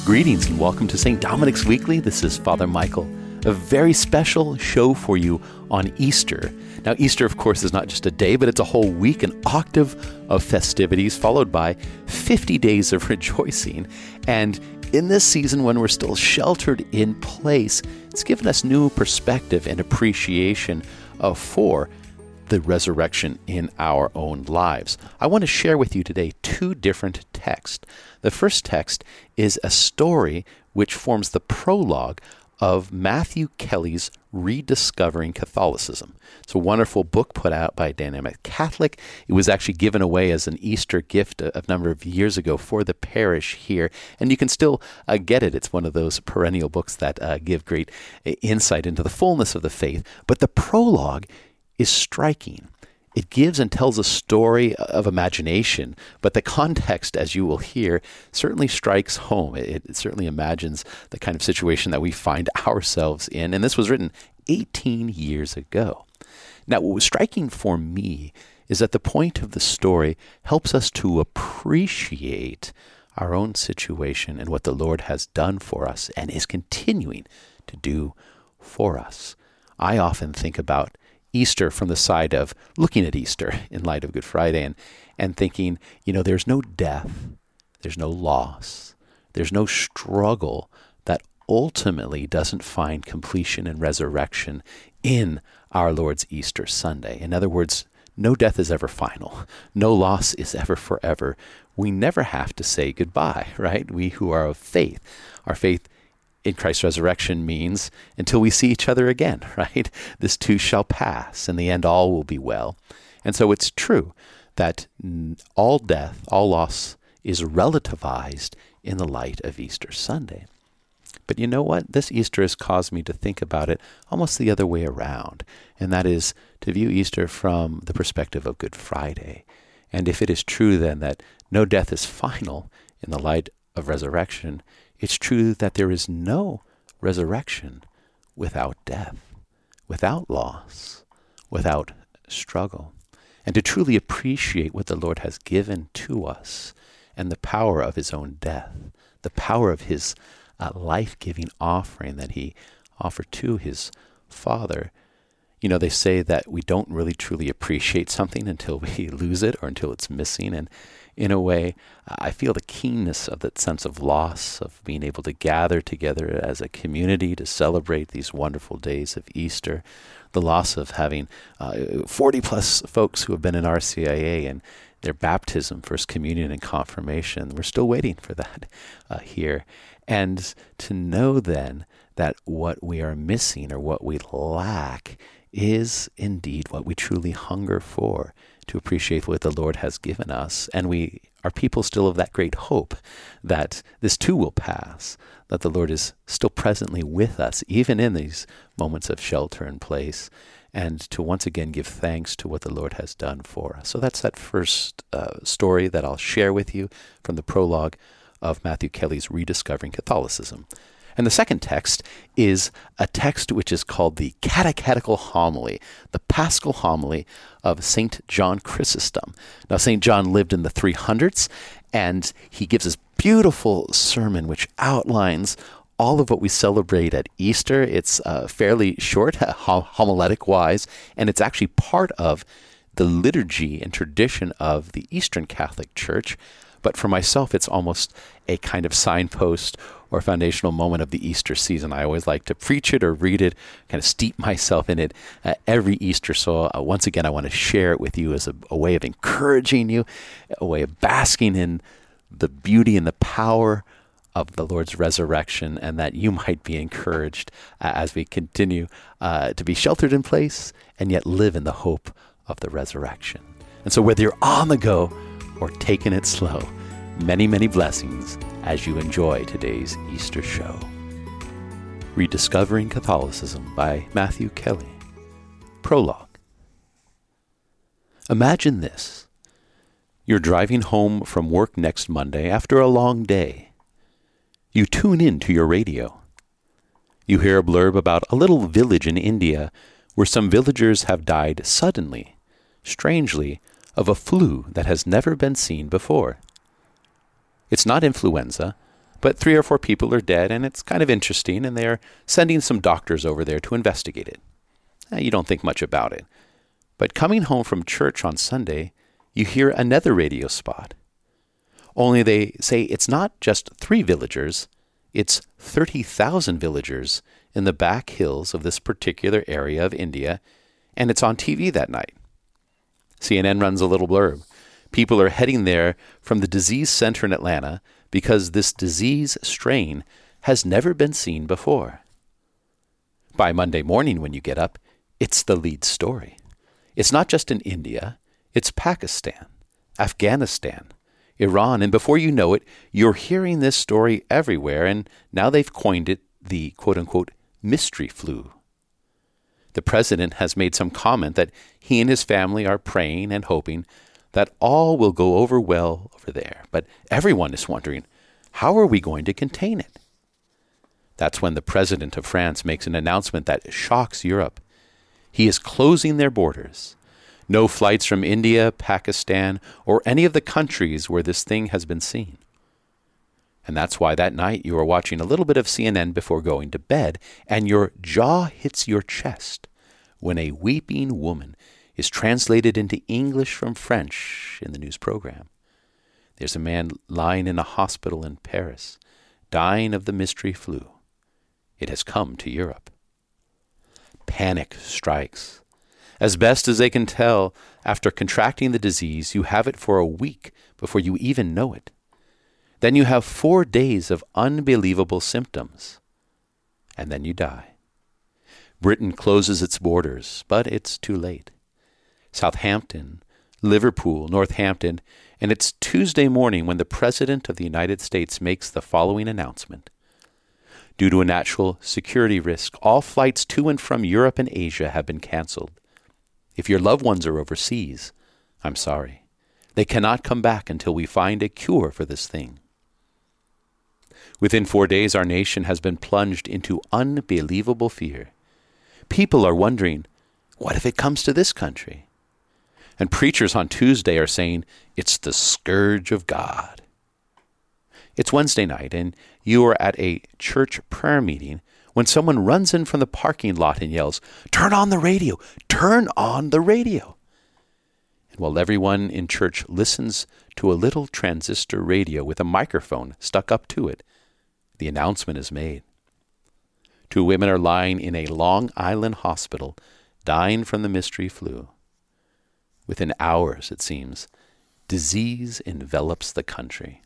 Greetings and welcome to St. Dominic's Weekly. This is Father Michael. A very special show for you on Easter. Now, Easter, of course, is not just a day, but it's a whole week, an octave of festivities, followed by 50 days of rejoicing. And in this season, when we're still sheltered in place, it's given us new perspective and appreciation for the resurrection in our own lives. I want to share with you today two different texts. The first text is a story which forms the prologue of Matthew Kelly's Rediscovering Catholicism. It's a wonderful book put out by Dynamic Catholic. It was actually given away as an Easter gift a number of years ago for the parish here, and you can still get it. It's one of those perennial books that give great insight into the fullness of the faith. But the prologue is striking. It gives and tells a story of imagination, but the context, as you will hear, certainly strikes home. It certainly imagines the kind of situation that we find ourselves in, and this was written 18 years ago. Now, what was striking for me is that the point of the story helps us to appreciate our own situation and what the Lord has done for us and is continuing to do for us. I often think about Easter from the side of looking at Easter in light of Good Friday and thinking, there's no death, there's no loss, there's no struggle that ultimately doesn't find completion and resurrection in our Lord's Easter Sunday. In other words, no death is ever final. No loss is ever forever. We never have to say goodbye, right? We who are of faith, our faith in Christ's resurrection means until we see each other again, right? This too shall pass. In the end, all will be well. And so it's true that all death, all loss is relativized in the light of Easter Sunday. But you know what? This Easter has caused me to think about it almost the other way around, and that is to view Easter from the perspective of Good Friday. And if it is true then that no death is final in the light of resurrection, it's true that there is no resurrection without death, without loss, without struggle. And to truly appreciate what the Lord has given to us and the power of his own death, the power of his life-giving offering that he offered to his Father. They say that we don't really truly appreciate something until we lose it or until it's missing. And in a way, I feel the keenness of that sense of loss, of being able to gather together as a community to celebrate these wonderful days of Easter, the loss of having 40 plus folks who have been in RCIA and their baptism, First Communion, and confirmation. We're still waiting for that here. And to know then that what we are missing or what we lack is indeed what we truly hunger for, to appreciate what the Lord has given us. And we are people still of that great hope that this too will pass, that the Lord is still presently with us, even in these moments of shelter in place, and to once again give thanks to what the Lord has done for us. So that's that first story that I'll share with you from the prologue of Matthew Kelly's Rediscovering Catholicism. And the second text is a text which is called the Catechetical Homily, the Paschal Homily of St. John Chrysostom. Now, St. John lived in the 300s, and he gives this beautiful sermon which outlines all of what we celebrate at Easter. It's fairly short, homiletic-wise, and it's actually part of the liturgy and tradition of the Eastern Catholic Church. But for myself, it's almost a kind of signpost or foundational moment of the Easter season. I always like to preach it or read it, kind of steep myself in it every Easter. So once again, I want to share it with you as a way of encouraging you, a way of basking in the beauty and the power of the Lord's resurrection, and that you might be encouraged as we continue to be sheltered in place and yet live in the hope of the resurrection. And so whether you're on the go or taking it slow, many, many blessings as you enjoy today's Easter show. Rediscovering Catholicism by Matthew Kelly. Prologue. Imagine this. You're driving home from work next Monday after a long day. You tune in to your radio. You hear a blurb about a little village in India where some villagers have died suddenly, strangely, of a flu that has never been seen before. It's not influenza, But 3 or 4 people are dead, and it's kind of interesting, and they're sending some doctors over there to investigate it. You don't think much about it. But coming home from church on Sunday, you hear another radio spot. Only they say it's not just 3 villagers, it's 30,000 villagers in the back hills of this particular area of India, and it's on TV that night. CNN runs a little blurb. People are heading there from the disease center in Atlanta because this disease strain has never been seen before. By Monday morning when you get up, it's the lead story. It's not just in India, it's Pakistan, Afghanistan, Iran, and before you know it, you're hearing this story everywhere, and now they've coined it the quote-unquote mystery flu. The president has made some comment that he and his family are praying and hoping that all will go over well over there, but everyone is wondering, how are we going to contain it? That's when the president of France makes an announcement that shocks Europe. He is closing their borders. No flights from India, Pakistan, or any of the countries where this thing has been seen. And that's why that night you are watching a little bit of CNN before going to bed, and your jaw hits your chest when a weeping woman is translated into English from French in the news program. There's a man lying in a hospital in Paris, dying of the mystery flu. It has come to Europe. Panic strikes. As best as they can tell, after contracting the disease, you have it for a week before you even know it. Then you have 4 days of unbelievable symptoms, and then you die. Britain closes its borders, but it's too late. Southampton, Liverpool, Northampton, and it's Tuesday morning when the President of the United States makes the following announcement. Due to a national security risk, all flights to and from Europe and Asia have been canceled. If your loved ones are overseas, I'm sorry. They cannot come back until we find a cure for this thing. Within 4 days, our nation has been plunged into unbelievable fear. People are wondering, what if it comes to this country? And preachers on Tuesday are saying, it's the scourge of God. It's Wednesday night, and you are at a church prayer meeting when someone runs in from the parking lot and yells, "Turn on the radio! Turn on the radio!" And while everyone in church listens to a little transistor radio with a microphone stuck up to it, the announcement is made. 2 women are lying in a Long Island hospital, dying from the mystery flu. Within hours, it seems, disease envelops the country.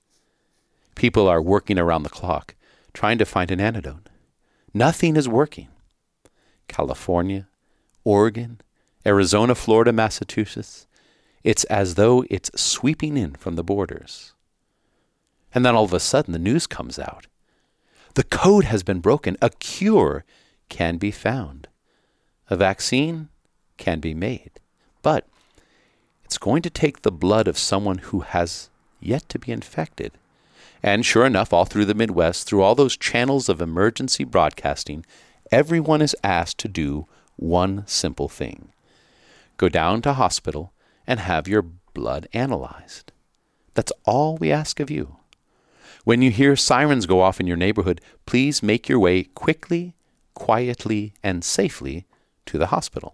People are working around the clock, trying to find an antidote. Nothing is working. California, Oregon, Arizona, Florida, Massachusetts, it's as though it's sweeping in from the borders. And then all of a sudden the news comes out. The code has been broken. A cure can be found. A vaccine can be made. But it's going to take the blood of someone who has yet to be infected. And sure enough, all through the Midwest, through all those channels of emergency broadcasting, everyone is asked to do one simple thing. Go down to hospital and have your blood analyzed. That's all we ask of you. When you hear sirens go off in your neighborhood, please make your way quickly, quietly, and safely to the hospital.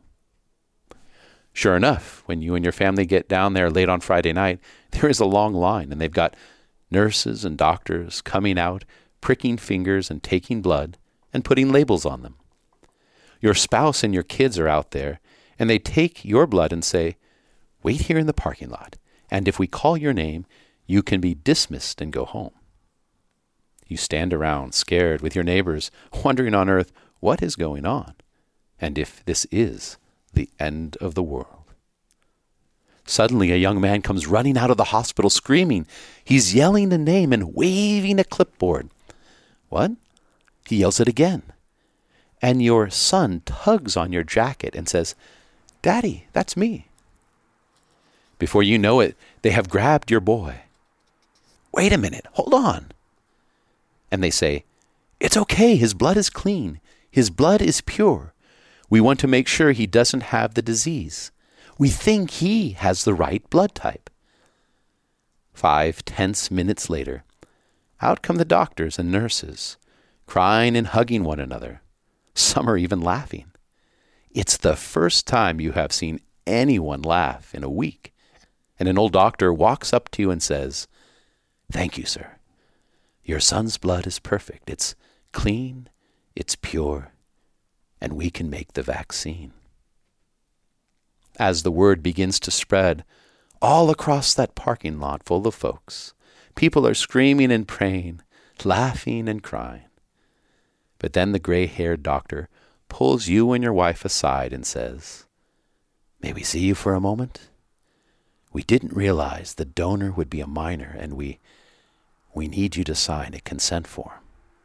Sure enough, when you and your family get down there late on Friday night, there is a long line, and they've got nurses and doctors coming out, pricking fingers and taking blood and putting labels on them. Your spouse and your kids are out there, and they take your blood and say, "Wait here in the parking lot, and if we call your name, you can be dismissed and go home." You stand around, scared, with your neighbors, wondering on earth what is going on, and if this is the end of the world. Suddenly, a young man comes running out of the hospital screaming. He's yelling a name and waving a clipboard. What? He yells it again. And your son tugs on your jacket and says, "Daddy, that's me." Before you know it, they have grabbed your boy. "Wait a minute, hold on." And they say, "It's okay, his blood is clean. His blood is pure. We want to make sure he doesn't have the disease. We think he has the right blood type." 5 tense minutes later, Out come the doctors and nurses, crying and hugging one another. Some are even laughing. It's the first time you have seen anyone laugh in a week. And an old doctor walks up to you and says, "Thank you, sir. Your son's blood is perfect. It's clean, it's pure, and we can make the vaccine." As the word begins to spread all across that parking lot full of folks, people are screaming and praying, laughing and crying. But then the gray-haired doctor pulls you and your wife aside and says, "May we see you for a moment? We didn't realize the donor would be a minor, and we need you to sign a consent form."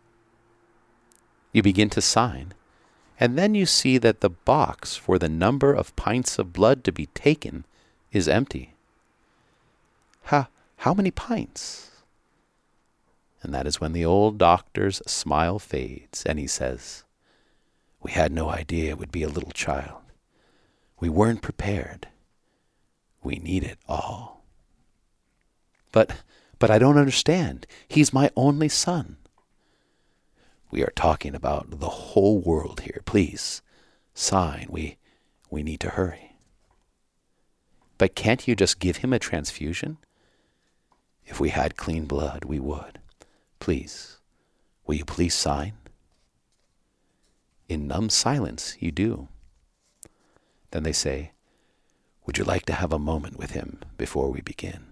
You begin to sign, and then you see that the box for the number of pints of blood to be taken is empty. How many pints? And that is when the old doctor's smile fades, and he says, "We had no idea it would be a little child. We weren't prepared. We need it all." But I don't understand. He's my only son." "We are talking about the whole world here. Please, sign. We need to hurry." "But can't you just give him a transfusion?" "If we had clean blood, we would. Please, will you please sign?" In numb silence, you do. Then they say, "Would you like to have a moment with him before we begin?"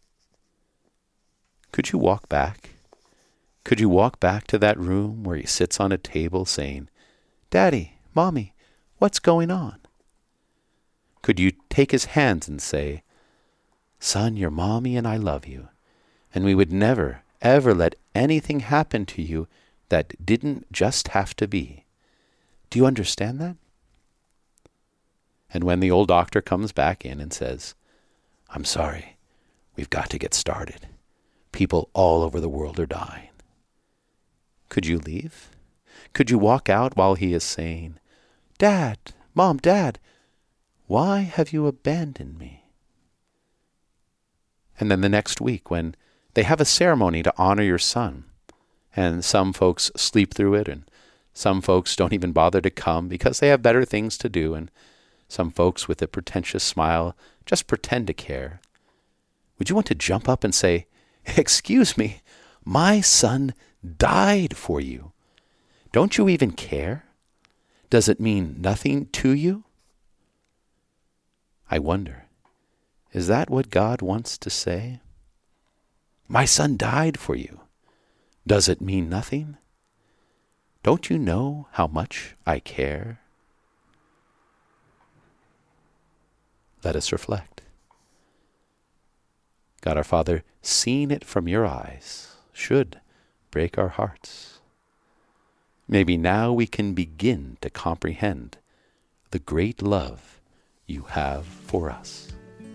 Could you walk back? Could you walk back to that room where he sits on a table saying, "Daddy, Mommy, what's going on?" Could you take his hands and say, "Son, your mommy and I love you, and we would never, ever let anything happen to you that didn't just have to be. Do you understand that?" And when the old doctor comes back in and says, "I'm sorry, we've got to get started. People all over the world are dying." Could you leave? Could you walk out while he is saying, "Dad, Mom, Dad, why have you abandoned me?" And then the next week when they have a ceremony to honor your son, and some folks sleep through it, and some folks don't even bother to come because they have better things to do, and some folks with a pretentious smile just pretend to care. Would you want to jump up and say, "Excuse me, my son died for you. Don't you even care? Does it mean nothing to you?" I wonder, is that what God wants to say? My son died for you. Does it mean nothing? Don't you know how much I care? Let us reflect. God our Father, seeing it from your eyes should break our hearts. Maybe now we can begin to comprehend the great love you have for us.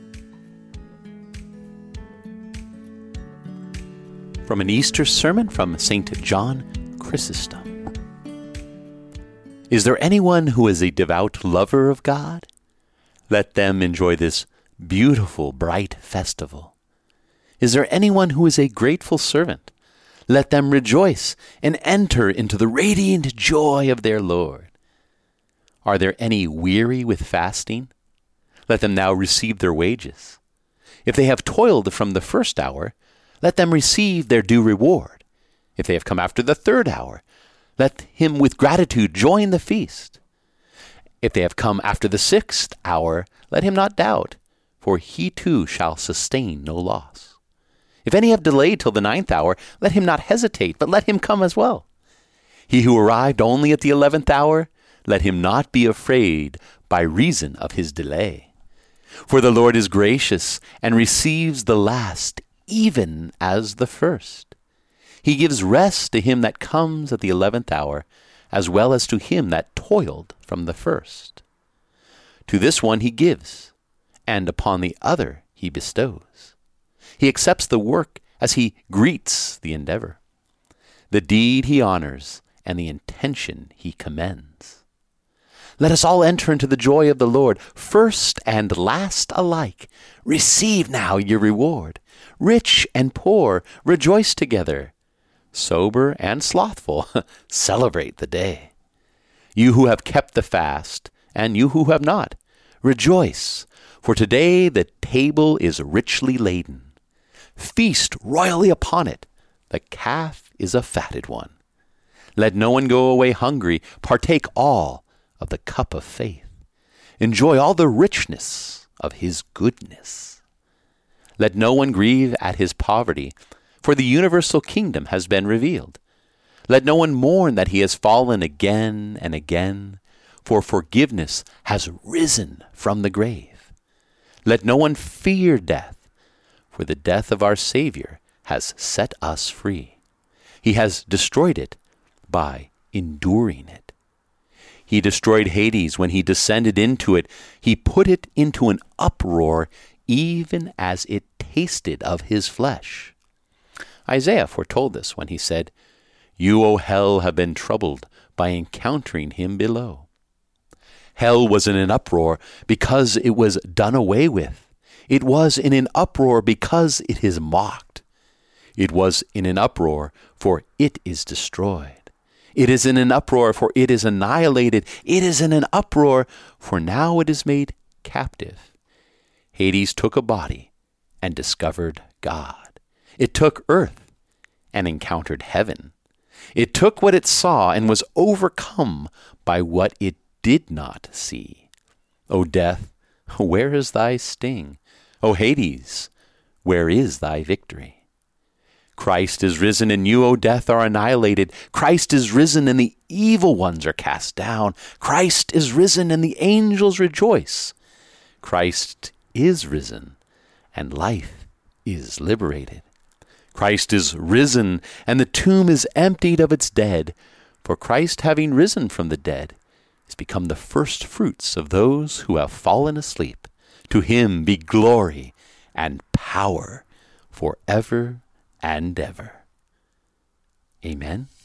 From an Easter sermon from St. John Chrysostom. Is there anyone who is a devout lover of God? Let them enjoy this beautiful, bright festival. Is there anyone who is a grateful servant? Let them rejoice and enter into the radiant joy of their Lord. Are there any weary with fasting? Let them now receive their wages. If they have toiled from the first hour, let them receive their due reward. If they have come after the third hour, let him with gratitude join the feast. If they have come after the sixth hour, let him not doubt, for he too shall sustain no loss. If any have delayed till the ninth hour, let him not hesitate, but let him come as well. He who arrived only at the 11th hour, let him not be afraid by reason of his delay. For the Lord is gracious and receives the last even as the first. He gives rest to him that comes at the 11th hour, as well as to him that toiled from the first. To this one he gives, and upon the other he bestows. He accepts the work as he greets the endeavor. The deed he honors, and the intention he commends. Let us all enter into the joy of the Lord, first and last alike. Receive now your reward. Rich and poor, rejoice together. sober and slothful, celebrate the day. You who have kept the fast, and you who have not, rejoice, for today the table is richly laden. Feast royally upon it. The calf is a fatted one. Let no one go away hungry. Partake all of the cup of faith. Enjoy all the richness of his goodness. Let no one grieve at his poverty, for the universal kingdom has been revealed. Let no one mourn that he has fallen again and again, for forgiveness has risen from the grave. Let no one fear death, for the death of our Savior has set us free. He has destroyed it by enduring it. He destroyed Hades when he descended into it. He put it into an uproar, even as it tasted of his flesh. Isaiah foretold this when he said, "You, O hell, have been troubled by encountering him below." Hell was in an uproar because it was done away with. It was in an uproar because it is mocked. It was in an uproar, for it is destroyed. It is in an uproar, for it is annihilated. It is in an uproar, for now it is made captive. Hades took a body and discovered God. It took earth and encountered heaven. It took what it saw and was overcome by what it did not see. O death, where is thy sting? O Hades, where is thy victory? Christ is risen, and you, O death, are annihilated. Christ is risen, and the evil ones are cast down. Christ is risen, and the angels rejoice. Christ is risen, and life is liberated. Christ is risen, and the tomb is emptied of its dead. For Christ, having risen from the dead, is become the first fruits of those who have fallen asleep. To him be glory and power forever and ever. Amen.